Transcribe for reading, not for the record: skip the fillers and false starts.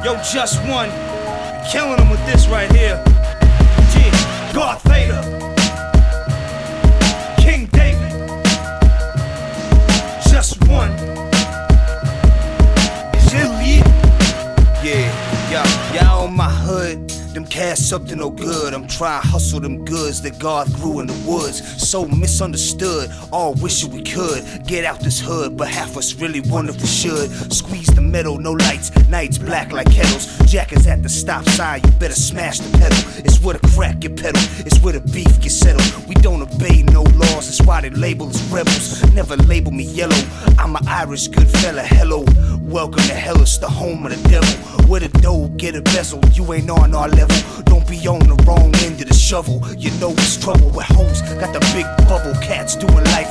Yo, just one. Killing them with this right here. Yeah. Darth Vader. King David. Just one. Is it lit? Yeah, y'all on my hood. Them cats up to no good. I'm trying to hustle them goods that God grew in the woods. So misunderstood, all wishing we could get out this hood, but half us really wonder if we should. Squeeze the metal, no lights, nights black like kettles. Jackers at the stop sign, you better smash the pedal. It's where the crack get pedaled, it's where the beef gets settled. We don't obey no laws, that's why they label us rebels. Never label me yellow, I'm an Irish good fella, hello. Welcome to Hellas, the home of the devil. Where the dough get embezzled, you ain't on our level. Don't be on the wrong end of the shovel, you know it's trouble with hoes. Got the big bubble, cats doing life